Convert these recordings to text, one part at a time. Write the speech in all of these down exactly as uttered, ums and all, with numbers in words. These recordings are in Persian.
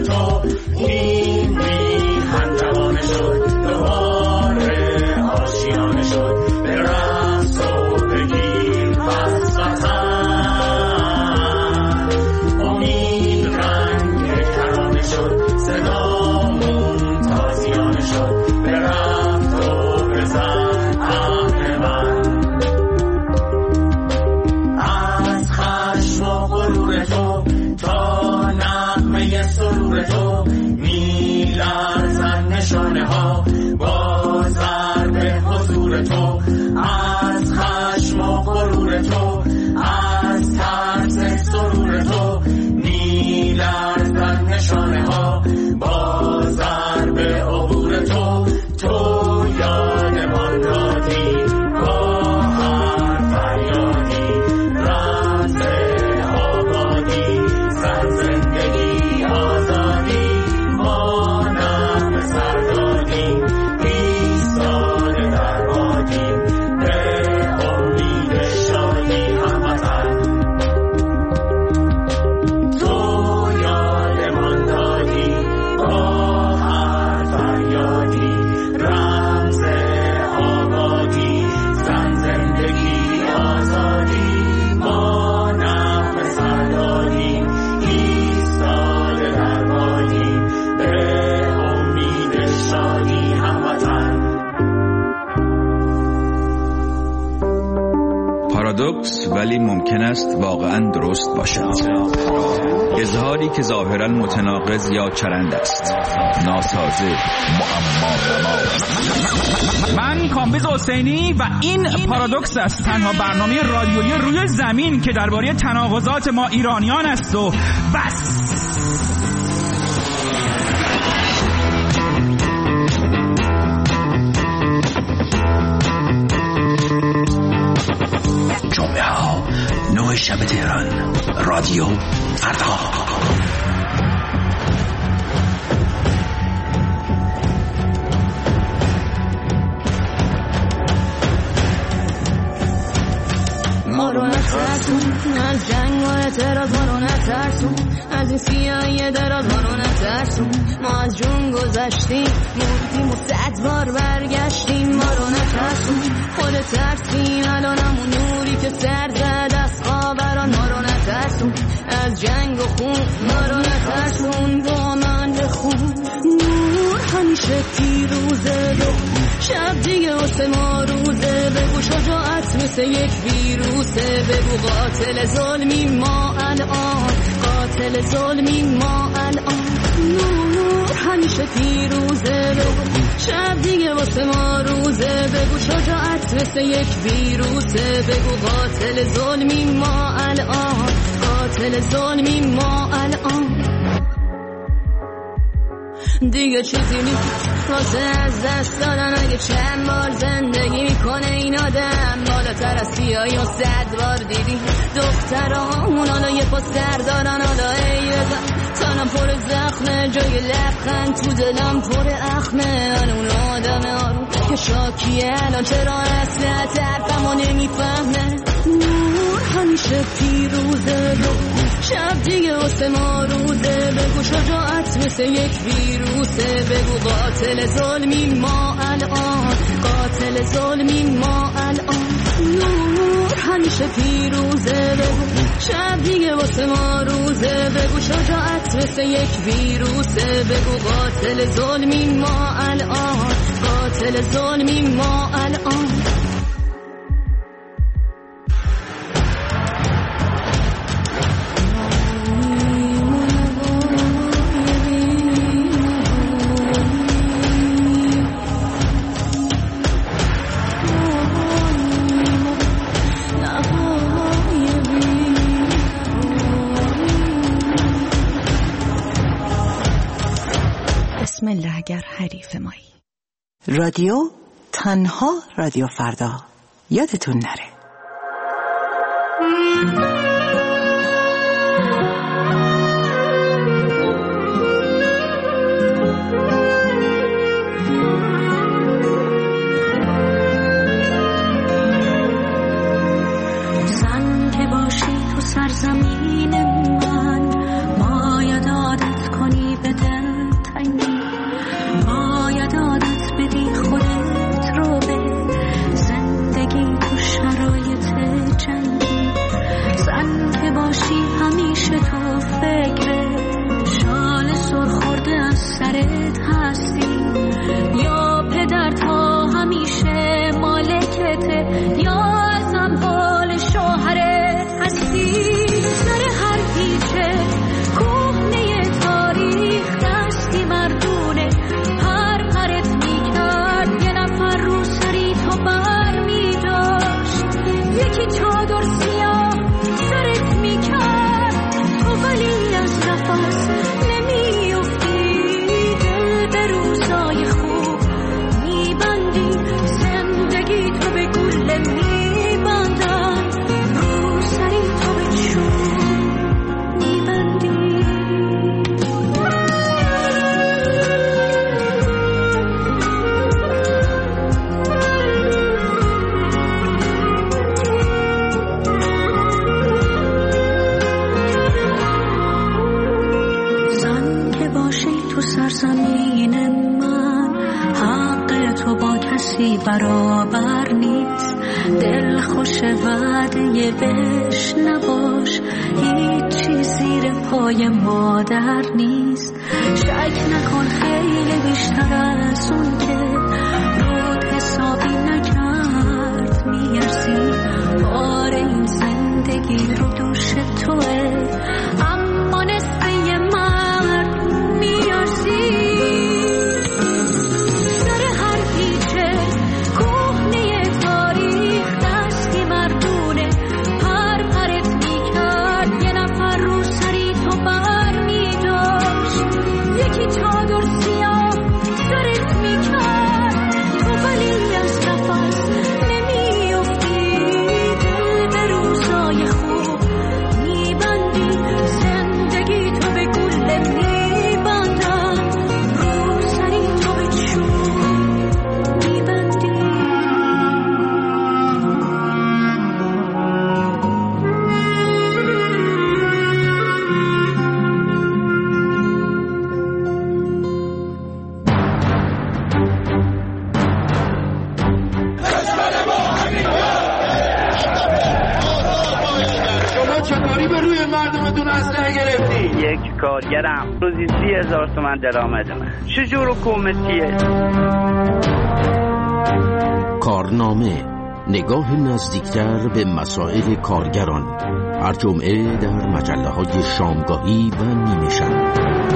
تو این میهن روانه شد دوباره آشیانه شد به رقص و بگیر پس وطن امید رنگ کرانه شد صدامون تازیانه شد به رفت و بزن عقل من از خشم و غرور تو تا نغمه سرور تو میلرزن نشانه ها با ضرب حضور تو از خشم و غرور تو از ترس سرور تو میلرزن نشانه ها با ضرب عبور تو تو یادمان دادی با هر فریادی رمز آبادی زن زندگی آزادی ما نم سر دادیم ایستاده در بادیم به امید شادی هموطن تو یادمان دادی با هر فریادی رمز آبادی زن زندگی آزادی ما نم سر دادیم ایستاده در بادیم به امید شادی هموطن. پارادوکس ولی ممکن است واقعا درست باشد. اظهاری که ظاهرا متناقض یا چرند است، ناسازه، معما. من کامبیز حسینی و این پارادوکس است، تنها برنامه رادیویی روی زمین که درباره تناقضات ما ایرانیان است و بس. جمعه ها نه شب تهران، رادیو فردا. ما رو نترسون از جنگ و اعتراض، ما رو نترسون از این سیاهی دراز، ما رو نترسون ما از جون گذشتیم مردیم و صد بار برگشتیم. ما رو نترسون خود ترسیم الان همون نوری که سر زد از خاوران. ما رو نترسون از جنگ و خون، ما رو نترسون با من بخون. نور همیشه پیروزه دو شب دیگه واسه ما روزه. بگو شجاعت مثل یک ویروسه، بگو قاتل ظلمی ما الان، قاتل ظلمی ما الان. نور همیشه پیروزه بگو شب دیگه واسه ما روزه. بگو شجاعت مثل یک ویروسه، بگو قاتل ظلمی ما الان، قاتل ظلمی ما الان. دیگه چیزی نیست واسه از دست دادن، اگه چند بار زندگی میکنه این آدم. بالاتر از سیاهی و صد بار دیدی دخترامون حالا یه پا سر دارن. حالا ای بزن تنم پر زخمه، جای لبخند تو دلم پر اخمه. حالا اون آدم آروم که شاکیه الان چرا اصلت حرفمو نمیفهمه. نور همیشه پیروزه بگو شب دیگه واسه ما روزه. بگو شجاعت مثل یک ویروسه، بگو قاتل ظلمی ما الان، قاتل ظلمی ما الان. نور همیشه پیروزه بگو شب دیگه واسه ما روزه. بگو شجاعت مثل یک ویروسه، بگو قاتل ظلمی ما الان، قاتل ظلمی ما الان. بسم الله اگر حریف مایی. رادیو تنها رادیو فردا، یادتون نره. زن که باشی تو سرزمین من، باید عادت کنی به کسی برابر نیست، دل خوش وعده بهش نباش، هیچی زیر پای مادر نیست. شک نکن خیلی بیشتر از اون که رود حسابی نکرد میارزی، بار این زندگی رو دوش توه، اما نصف یه مرد میارزی. کارگرم روزی سی هزار تومن درآمد من. چجور حکومتیه؟ کارنامه، نگاه نزدیکتر به مسائل کارگران، هر جمعه در مجله های شامگاهی و نیمه شب.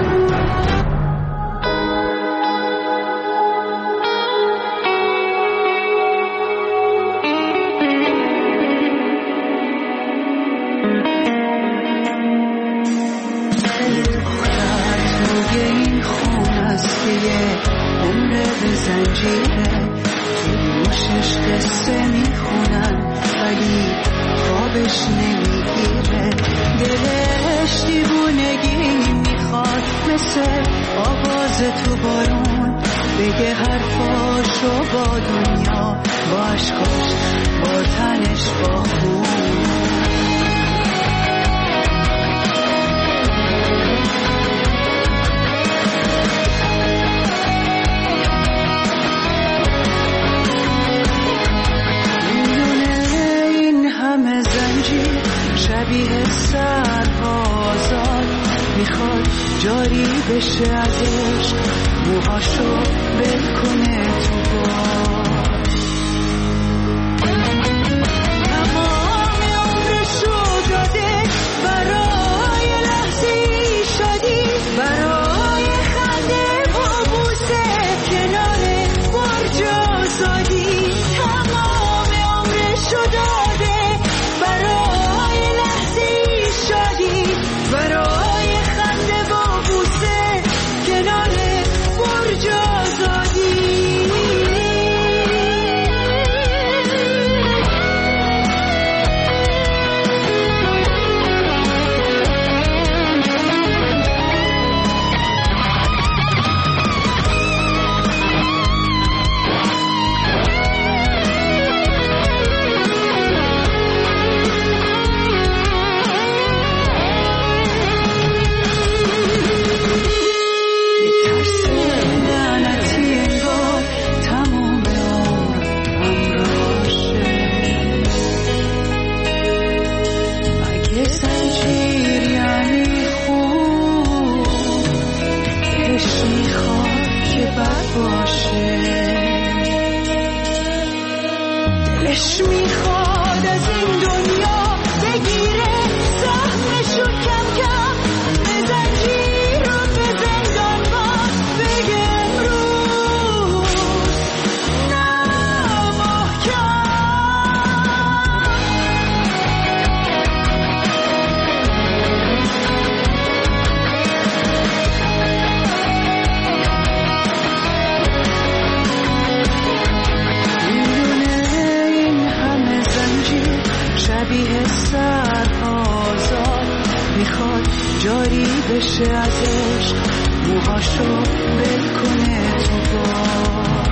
جاری بشه ازش، موهاشو ول کنه تو بار.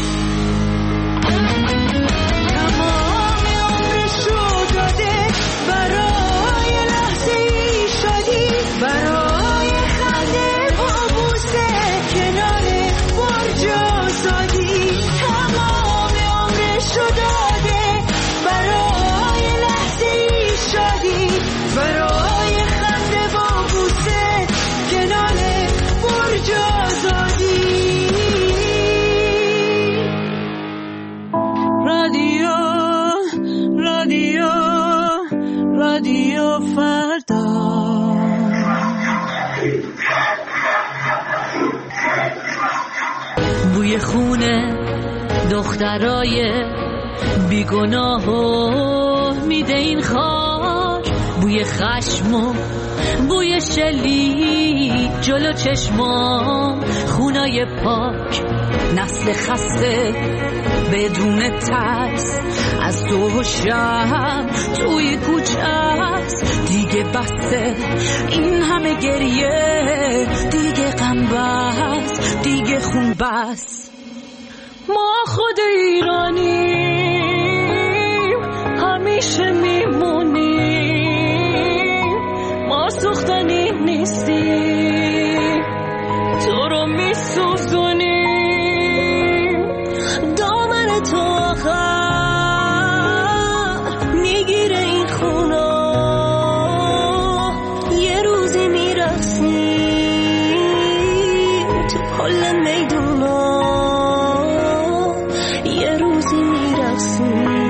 تمام عمرشو داده برای لحظه ای شادی، برای خنده و بوسه کنار برج آزادی. تمام رادیو فردا. بوی خونه دخترای بیگناه میده این خاک، بوی خشم و بوی شلی جلو چشمام، خونای پاک نسل خسته بدون ترس از تو و شب توی کوچه است. دیگه بسه این همه گریه، دیگه غم بس، دیگه خون بس. ما خود ایرانیم همیشه میمونیم، ما سوختنی نیستیم تو رو میسوزونیم. دامن تو آخر میگیره این خونا، یه روزی میرقصیم تو کل میدونا، یه روزی میرقصیم.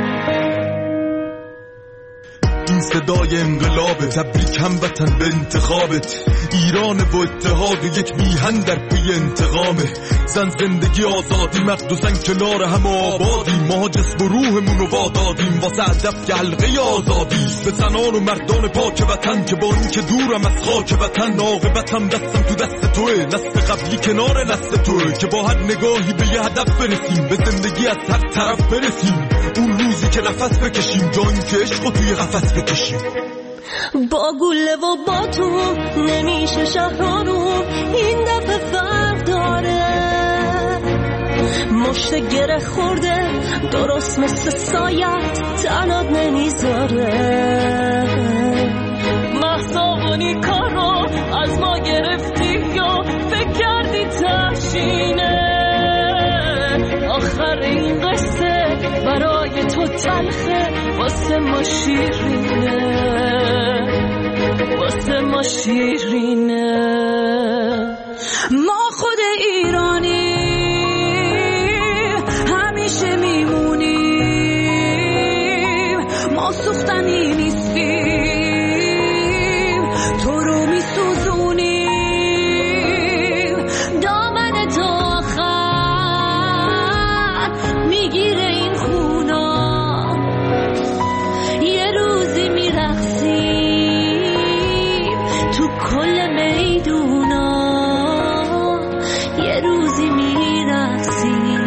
این صدای انقلابه، تبریک هموطن به انتخابت. ایران و اتحاد یک میهن در پی انتقامه. زن زندگی آزادی، مرد و زن کنار هم آبادی. ما جسم و روحمونو وادادیم واسه هدف که حلقه آزادی. به زنان و مردان پاک وطن که با این که دورم از خاک وطن، عاقبتم دستم تو دست توه. نسل قبلی کنار نسل توه که با هر نگاهی به یه هدف برسیم، به زندگی از هر طرف برسیم. اون روزی که نفس بکشیم، جایی که عشقو توی قفس بکشیم. با گله و با تو نمیشه شهرانو، این دفعه فرق داره. مشت گره خورده درست مثل سایت، تنات نمیذاره. محصابونی کارو از ما گرفتی یا فکر کردی تشینه. آخر این قصه برای تو تلخه، واسه ما شیرینه، واسه ما شیرینه. ما خود ایرانی همیشه میمونیم، ما سوختنی نیستیم تو رو میسوزونیم. دامن تو آخر میگیره این خونا، یه روزی میرقصیم تو کل میدونا، یه روزی میرقصیم.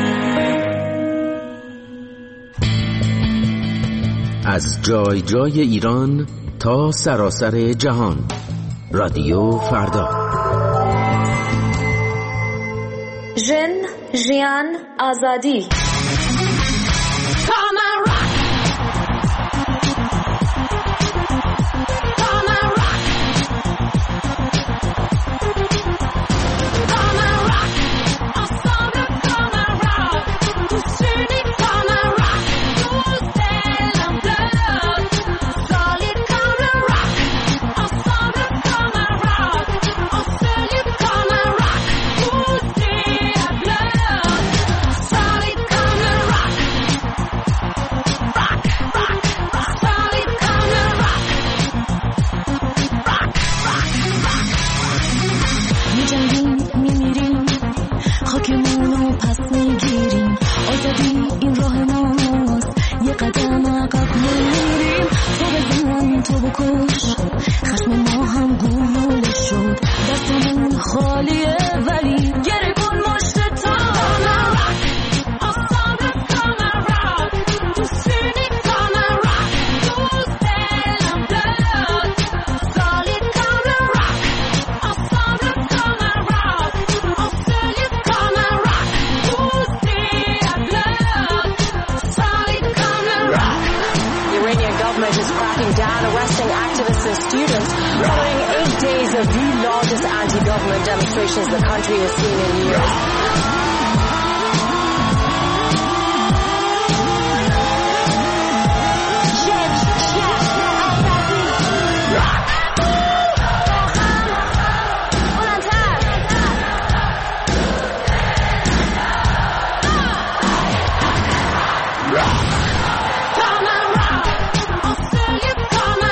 از جای جای ایران تا سراسر جهان، رادیو فردا. ژن، ژیان، آزادی. Demonstrations the country has seen in years. Come and rock, I'll sell you, come and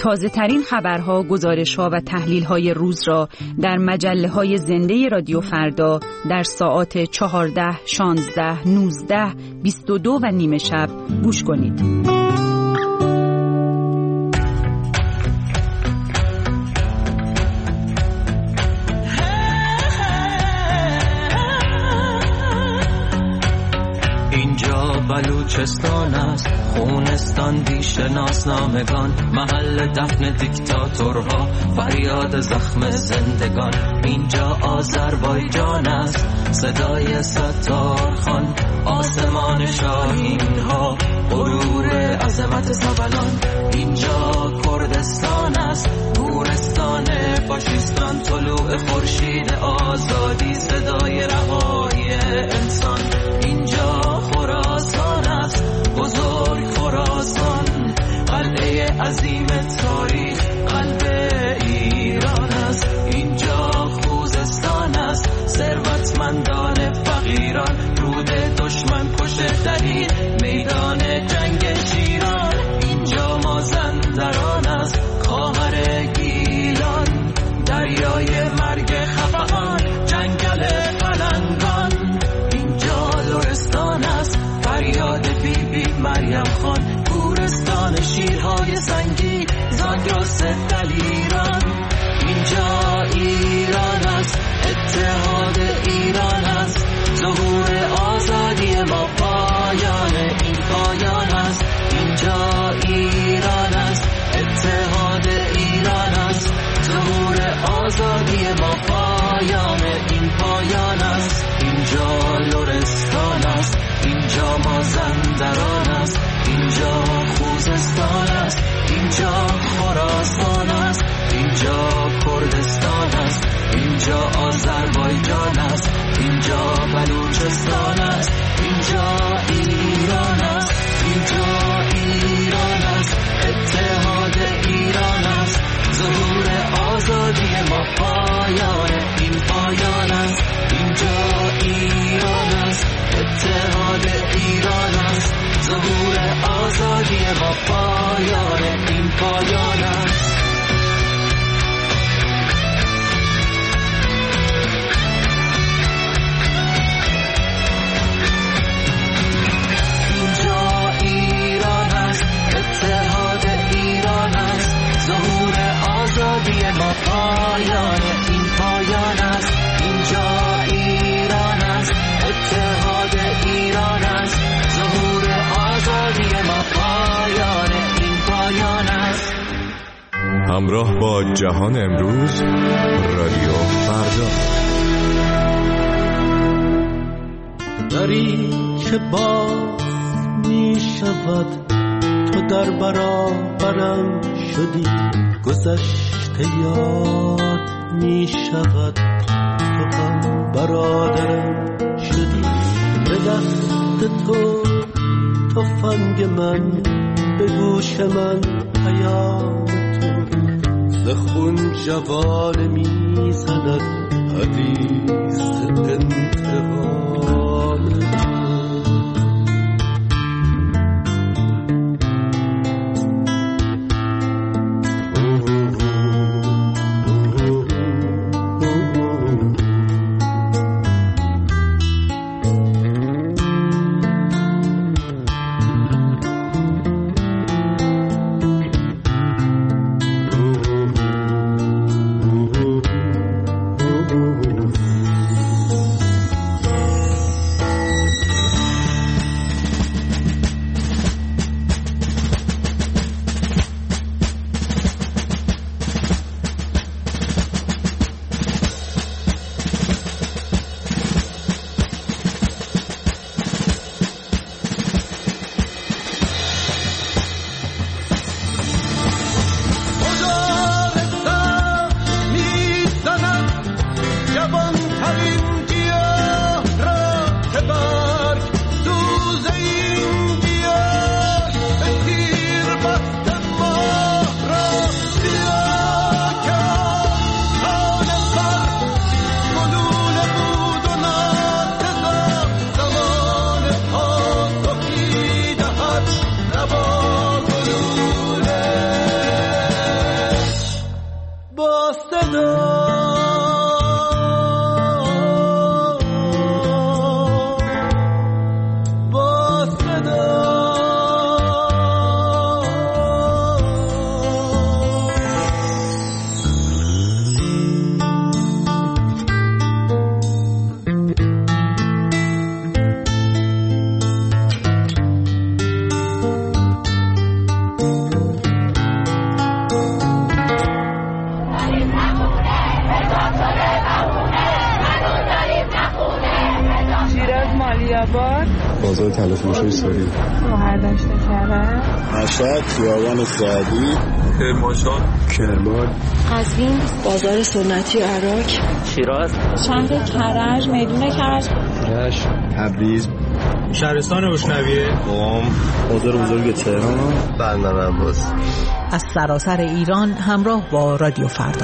تازه ترین خبرها، گزارشها و تحلیل‌های روز را در مجله‌های زنده رادیو فردا در ساعات چهارده، شانزده، نوزده، بیست و دو و نیمه شب گوش کنید. بلوچستان است، خونستان بیش ناسنامگان، محل دفن دیکتاتورها، فریاد زخم زندگان. اینجا آذربایجان است، صدای ستارخان، آسمان شاهین ها، غرور عظمت سبلان. اینجا کردستان است، گورستان فاشیستان، طلوع خورشید آزادی، صدای رهایی انسان. اینجا خراسان است، بزرگ خراسان، قلعه عظیم تاریخ، قلب ایران است. اینجا خوزستان است، ثروتمندان فقیران، رود دشمن کش دهید، میدان جنگ شیران. اینجا مازندران است، خواهر گیلان، دریای مرگ خفقان، جنگل پلنگان. اینجا لرستان است، فریاد بی بی مریم خان، گورستان شیرهای سنگی، زاگرس دلیران. اینجا ایران است، اتحاد ایران است، ظهور آزادی ما، پایان این پایان است. اینجا ایران است، اتحاد ایران است، ظهور آزادی ما، پایان این پایان است. اینجا لرستان است، اینجا مازندران است، اینجا خوزستان است، اینجا خراسان است، اینجا کردستان است، اینجا آذربایجان است، اینجا بلوچستان است، اینجا ایران است، اینجا ایران است، اتحاد ایران است، ظهور آزادی ما، پایان این پایان است. اینجا ایران است، اتحاد ایران است، ظهور آزادی ما، پایان این پایان است. اینجا ایران است، اتحاد ایران است، ظهور آزادی ما، پایان این پایان است. اینجا ایران است، اتحاد ایران است، ظهور آزادی ما، پایان این پایان است. همراه با جهان امروز، رادیو فردا. دری که باز می شود، تو در برابرم شدی، گذشته یاد می شود، تو هم برادرم شدی. به دست تو تفنگ من، به گوش من پیام تو، ز خون جوانه می زند حدیث انتقام تو. آباد، بازار تلفروشی ساری، شهردشت کرج، مشهد، خیابان سعدی، کرمانشاه، کرمان، قزوین، بازار سنتی عراق، شیراز، شهر کرج، میدون کرج، رشت، تبریز، شهرستان روشنویه، قم، بازار بزرگ تهران، بندر عباس. از سراسر ایران همراه با رادیو فردا.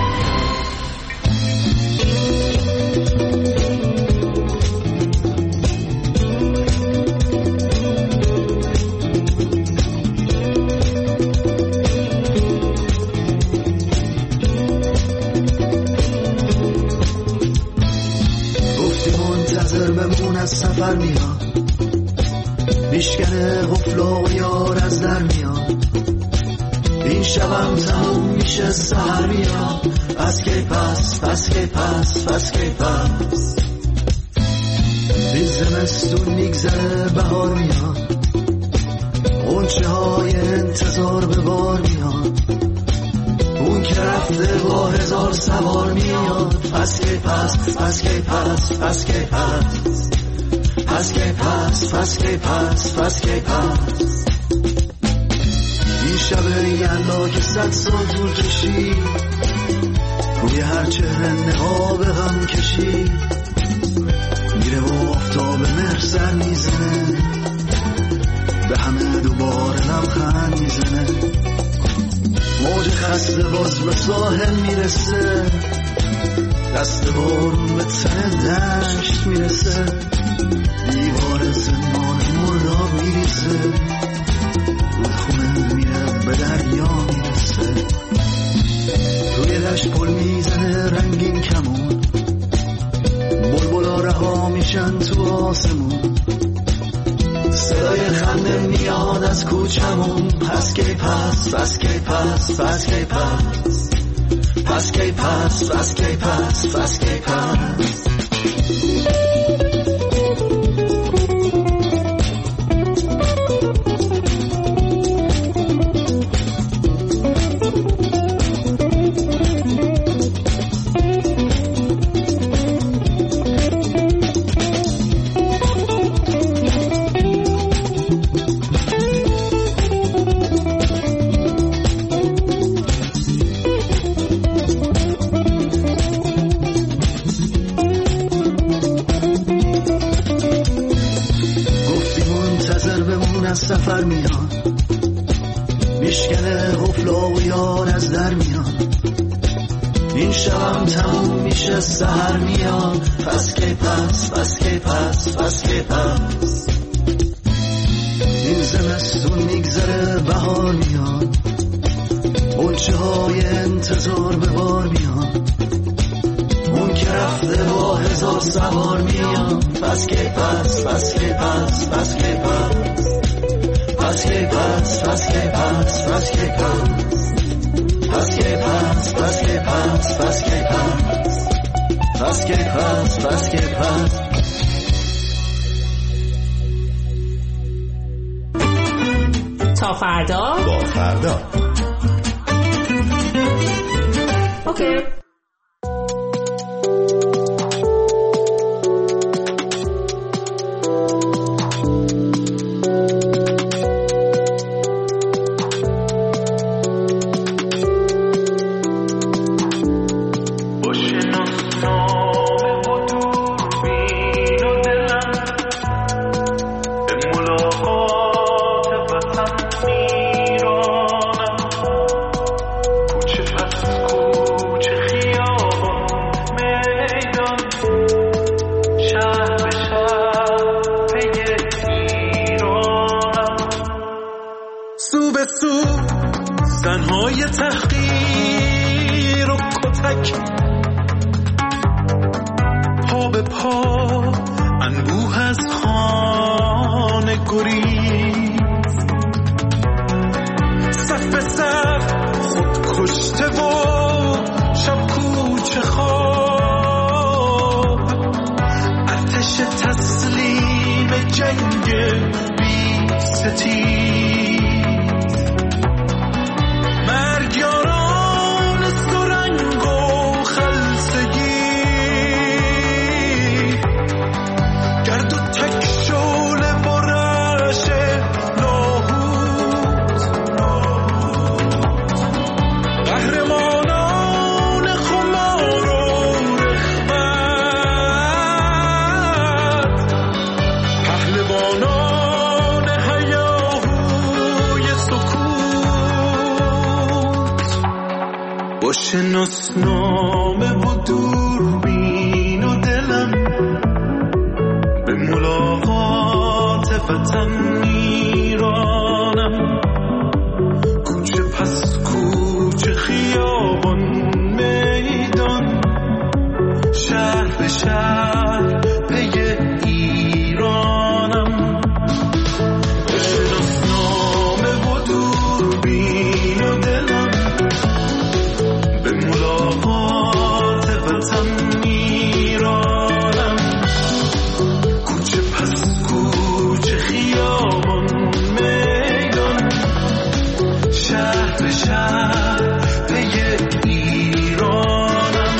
سفر میاد میشکنه غفلا و یار از در میاد این شبم تموم میشه سهر میاد پس که پس پس که پس پس که پس این زمستون میگذره بهار میاد غنچه های انتظار به بار میاد اون که رفته با هزار سوار میاد پس که پس پس که پس پس که پس پس که پس پس که پس پس که پس این شب یلا که صد سال طول کشید روی هر چهره نقاب غم کشید میره و آفتاب مهر سر میزنه به همه دوباره لبخند میزنه موج خسته باز به ساحل میرسه دست بارون به تن دشت میرسه دیوار زمان مرداب میریزه رودخونه میره به دریا میرسه روی دشت پل میزنه رنگین کمون بلبلا رها میشن تو آسمون صدای خنده میاد از کوچمون پس که پس پس که پس پس که پس پس که پس پس که پس پس که پس سفر میاد میشکنه غفلا و یار از در میاد این شبم تموم میشه سهر میاد پس که پس پس که پس پس که پس این زمستون میگذره بهار میاد غنچه های انتظار به بار میاد اون که رفته با هزار سوار میاد پس که پس پس که پس پس که پس پس که پس پس که پس پس که پس پس که پس پس که پس پس که پس پس که پس پس که پس تا فردا با فردا اوکی. زنهای تحقیر و کتک پا به پا انبوه از خانه گریز صف به صف خود کشته و شب کوچه خواب ارتش تسلیم جنگ بی ستیز مرگیاران سرنگ و خلصگی گرد و تک به شهر پی ایرانم، به شناسنامه و دوربین و دلم، به ملاقات وطن میرانم. کوچه پس کوچه، خیابان میدان، شهر به شهر پی ایرانم.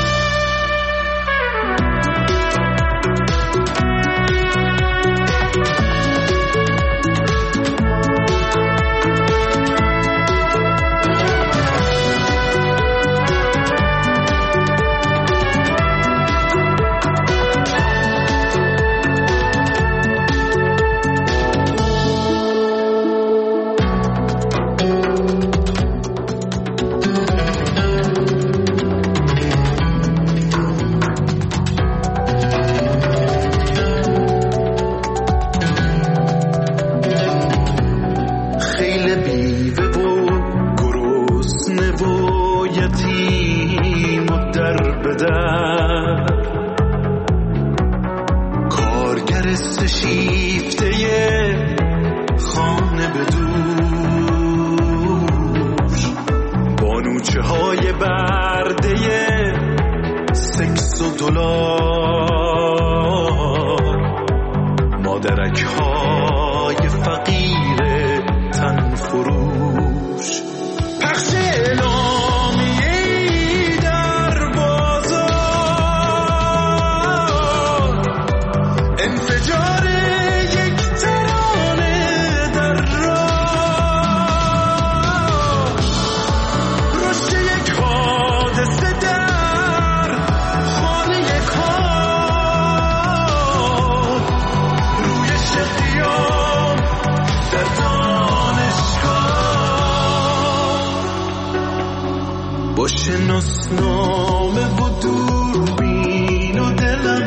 با شناسنامه و دوربین و دلم،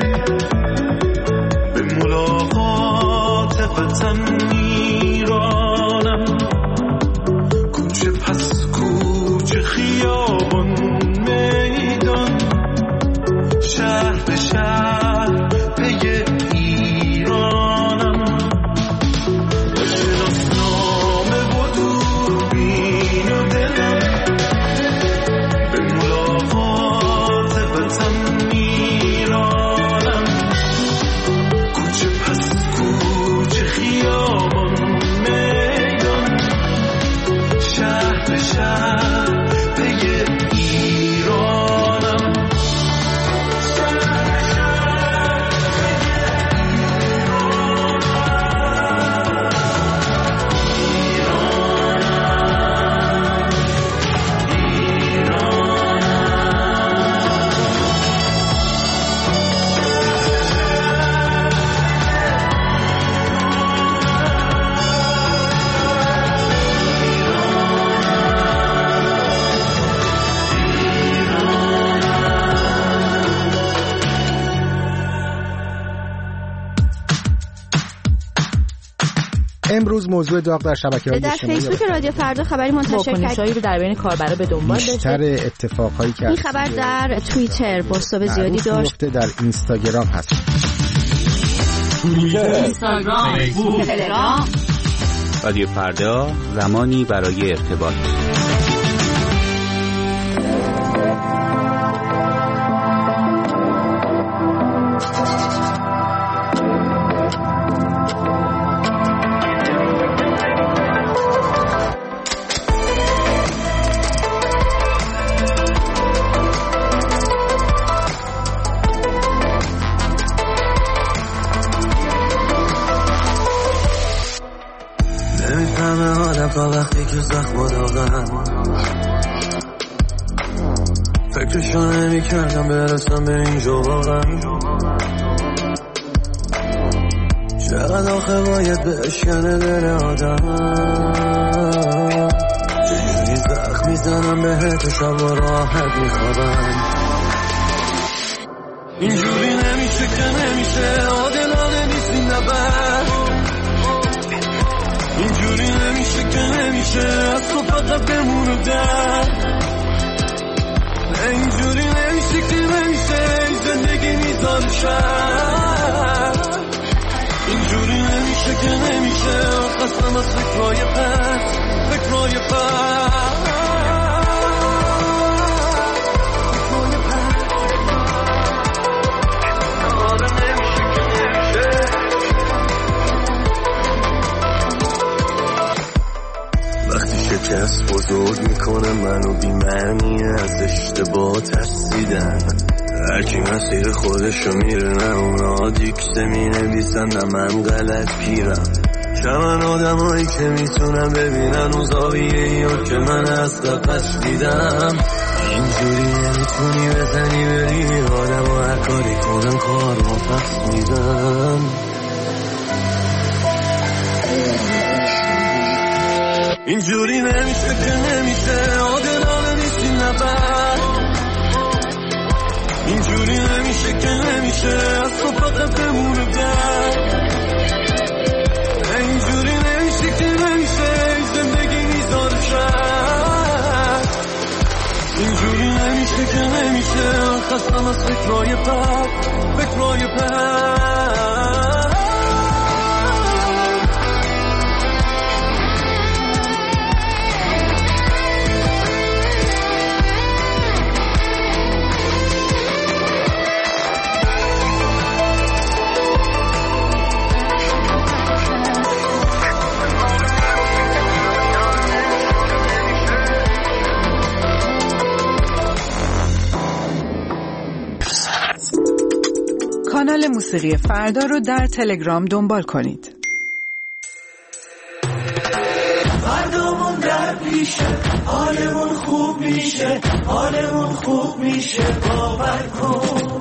به ملاقات وطن میرانم. کوچه پس کوچه، خیابان میدان، شهر به شهر پی ایرانم. با شناسنامه و دوربین و دلم، امروز موضوع داغ در شبکه‌های اجتماعی در فیسبوک رادیو فردا خبری منتشر کرد. واکنش‌هایی رو در بین کاربرا به دنبال داشت. بیشتر اتفاقایی که این خبر در توییتر بازتاب زیادی داشت. در اینستاگرام هست. توییتر، اینستاگرام، فیسبوک، تلگرام. رادیو فردا، زمانی برای ارتباط. تا وقتی که زخم و داغم فکرشو نمی کردم برسم به اینجا واقعا. چقدر آخه باید بشکنه دل آدم، چجوری زخم میزنم بهت شب و راحت میخوابم. اینجوری نمیشه که نمیشه، عادلانه نیست این نبرد. اینجوری نمیشه که نمیشه، از تو فقط بمونو در. اینجوری نمیشه که نمیشه، زندگی می میذاره شد. اینجوری نمیشه که نمیشه، خستم از فکرهای پس فکرهای پس شکست بزرگ میکنه منو بی معنی از اشتباه ترسیدن. هرکی مسیر خودشو میره، نه اونا دیکسه می نویسن نه من غلط پیرم. چمن آدم هایی که میتونم ببینن و زاویه ای که من از قفص دیدم. اینجوری نمیتونی بزنی بری آدم و هر کاری کنم کار ما پس میدم. اینجوری نمیشه که نمیشه، آدم نیستی نبر. اینجوری نمیشه که نمیشه، از تو فقط بمونه در. اینجوری نمیشه که نمیشه، زندگی میذاره شد. اینجوری نمیشه که نمیشه، خستم از فکرهای بد فکرهای بد. کانال موسیقی فردا رو در تلگرام دنبال کنید. فردامون در پیشه، حالمون خوب میشه، حالمون خوب میشه، باور کن.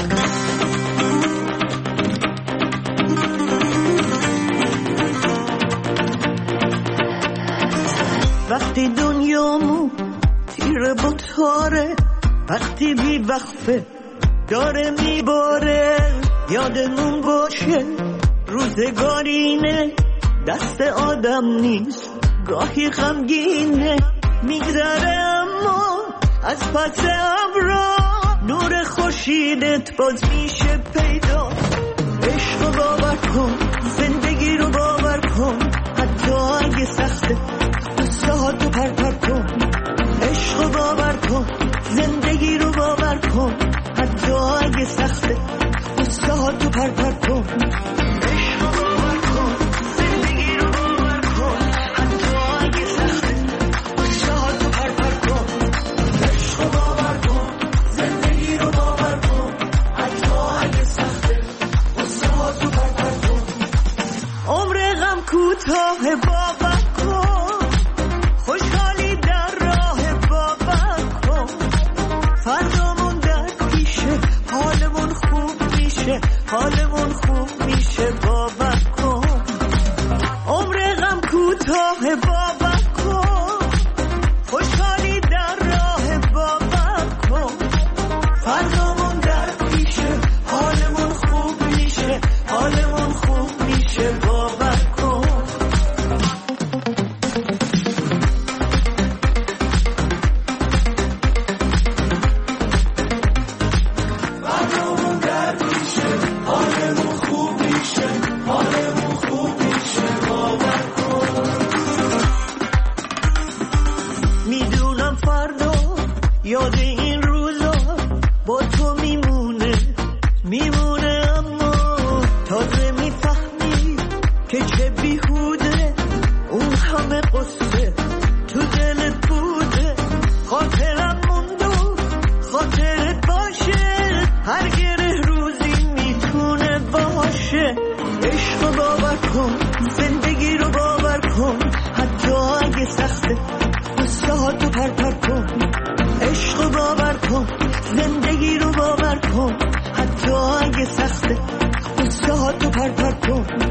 وقتی دنیامون تیره با تاره، وقتی بی وقفه داره میباره، یادمون باشه روزگارینه، دست آدم نیست گاهی غمگینه. میگذره اما از پس ابرا، نور خورشیدت باز میشه پیدا. عشق رو باور کن، زندگی رو باور کن، حتی اگه سخته قصه ها تو پر پر کن. عشق رو باور کن، زندگی رو باور کن، حتی اگه سخته قصه ها تو پر پر کن. عشق رو باور کن، زندگی رو باور کن، حتی اگه سخته قصه ها تو پر پر کن. عشق رو باور کن، زندگی رو باور کن، حتی اگه سخته قصه ها تو پر پر کن. عمر غم کوتاه باور کن، خوشحالی در راه باور کن. فردامون در پیشه، حالمون خوب میشه، حالمون خوب میشه، باور کن. عمر غم کوتاه باور کن، خوشحالی در راه باور کن. فردامون در پیشه، حالمون خوب میشه، حالمون خوب میشه، باور کن. یاد این روزا با تو میمونه میمونه، اما تازه میفهمی که چه بیهوده اون همه قصه تو دلت بوده. خاطرم موندو خاطرت باشه، هر گره روزی میتونه باشه. عشق رو باور کن، زندگی رو باور کن، حتی اگه سخته قصه ها تو پر پر کن. عشق رو باور کن، زندگی رو باور کن، حتی اگه سخته قصه ها تو پر پر کن.